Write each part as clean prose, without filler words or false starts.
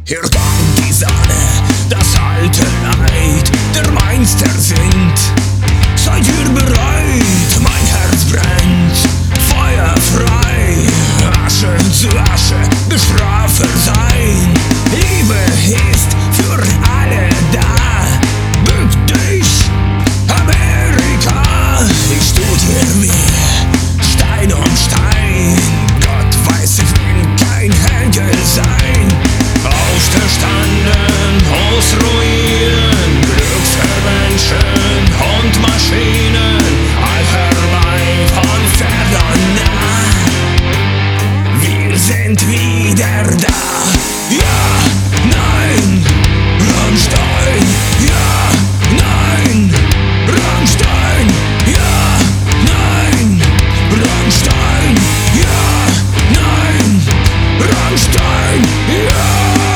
Hier kommt die Sonne, das alte Leid der Mainzer sind. Seid ihr bereit? Mein Herz brennt, Feuer frei, Asche zu Asche, Bestrafer sein. Liebe ist für alle da, bück dich, Amerika. Ich studier mir Stein um Stein, Gott weiß, ich will kein Henkel sein. Auferstanden aus Ruinen, Glück für Menschen und Maschinen, alter Weib von fern nah. Wir sind wieder da, ja, nein, Rammstein, ja, nein, Rammstein, ja, nein, Rammstein, ja, nein, Rammstein, ja.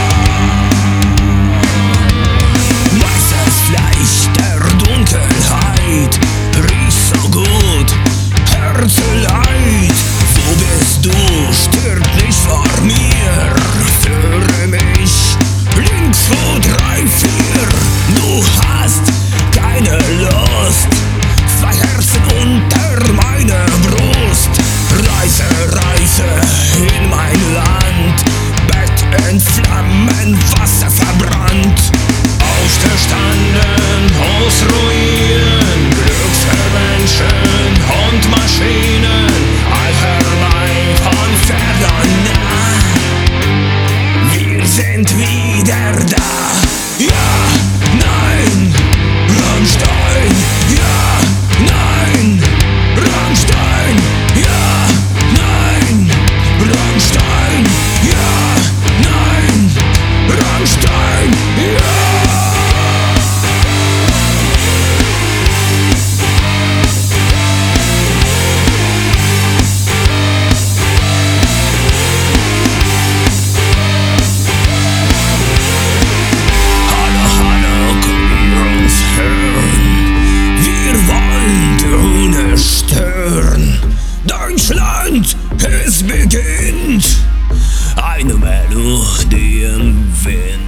Weißes Fleisch der Dunkelheit riecht so gut, Herzeleid, wo bist du? Stirb nicht vor mir, führe mich links, 2, 3, 4. Du hast keine Lust, 2 Herzen unter meiner Brust. Reise, Reise in mein Land, Bett in Flammen, Wasser verbrannt. Auferstanden aus Ruinen, Glück für Menschen und Maschinen, alter Weib von fern nah. Wir sind wieder da, ja, nein, Rammstein, ja, nein, Rammstein, ja, nein, Rammstein, ja, nein, Rammstein, ja. Deutschland, es beginnt, eine Melodie im Wind.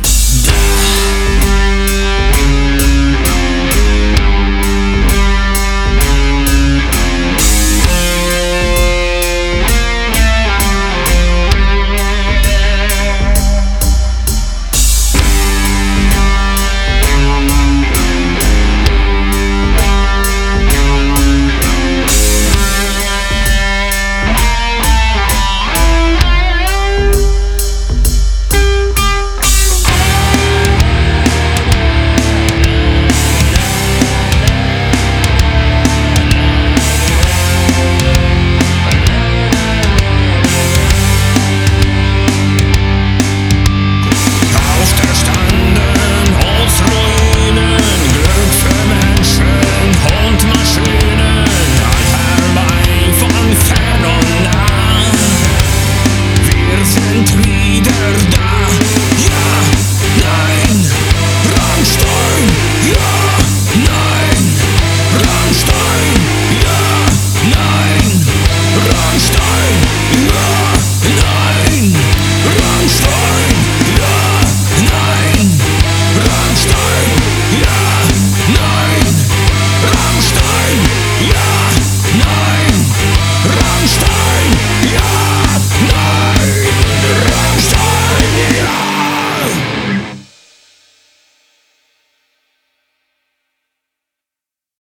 Rammstein, ja, nein, Rammstein.